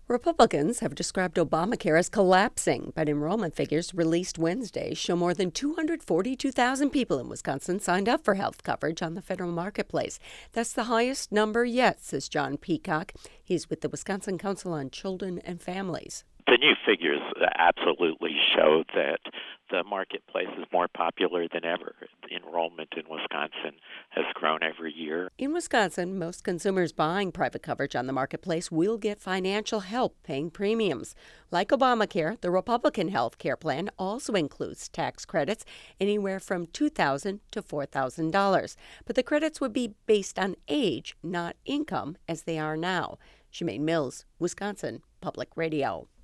Republicans have described Obamacare as collapsing, but enrollment figures released Wednesday show more than 242,000 people in Wisconsin signed up for health coverage on the federal marketplace. That's the highest number yet, says John Peacock. He's with the Wisconsin Council on Children and Families. The new figures absolutely show that the marketplace is more popular than ever. Enrollment in Wisconsin has grown every year. In Wisconsin, most consumers buying private coverage on the marketplace will get financial help paying premiums. Like Obamacare, the Republican health care plan also includes tax credits anywhere from $2,000 to $4,000. But the credits would be based on age, not income, as they are now. Shemaine Mills, Wisconsin Public Radio.